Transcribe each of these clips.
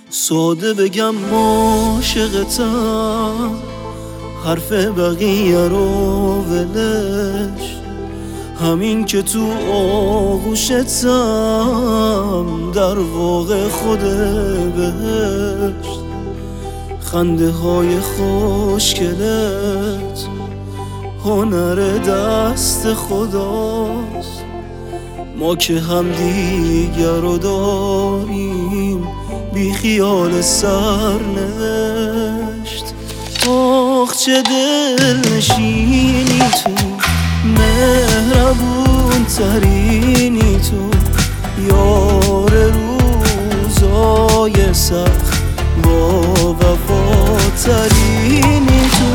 ساده بگم عاشقتم، حرف بقیه رو ولش، همین که تو آغوشتم در واقع خود بهشت. خنده های خوشگلت هنر دست خداست، ما که هم دیگر رو داریم بی خیال سرنوشت. آخ چه دل نشینی تو، مهربون ترینی تو، یار روزای سخت با وفا ترینی تو،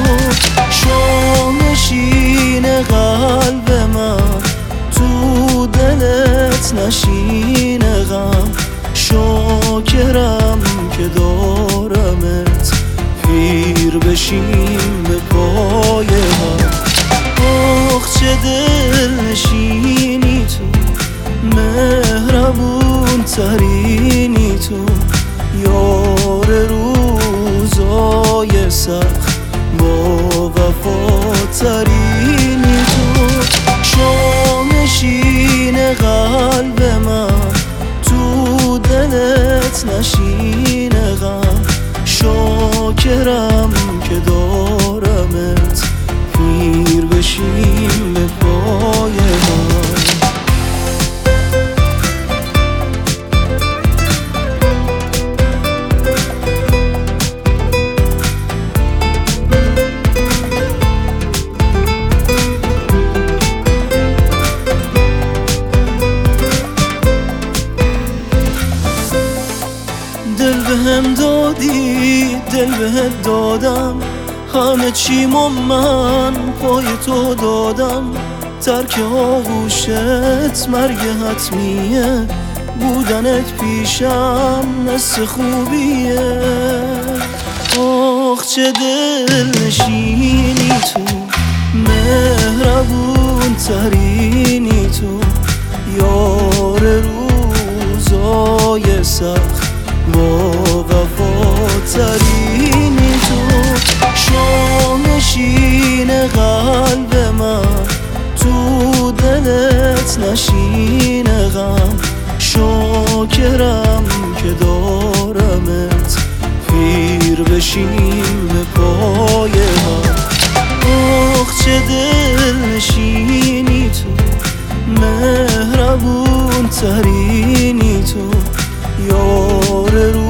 شامشین قلب من، تو دلت نشین غم، شاکرم که دارمت، پیر بشیم به پای هم. آخ چه دل نشینی تو، مهربون ترینی تو، یار روزای سخت با وفا ترینی تو، شامشین قلب من، تو دلت نشین غم، شاکرم که دارمت، پیر بشیم به پای من. دل بهم دادی، دل بهت دادم، همه چیمو من پای تو دادم. ترک آغوشت مرگ حتمیه، بودنت پیشم نصف خوبیه. آخ چه دل نشینی تو، مهربون ترینی تو، یار روزای سخت با وفا ترینی تو، شامشین قلب من، تو دلت نشین غم، شاکرم که دارمت، پیر بشیم به پای هم. آخ چه دل نشینی تو، مهربون ترینی تو، یار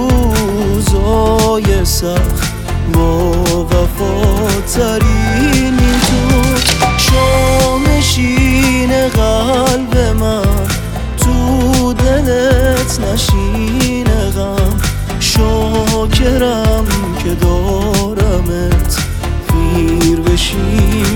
روزای سخت با وفا ترینی تو، شامشین قلب من، تو دلت نشین غم، شاکرم که دارمت، پیر بشیم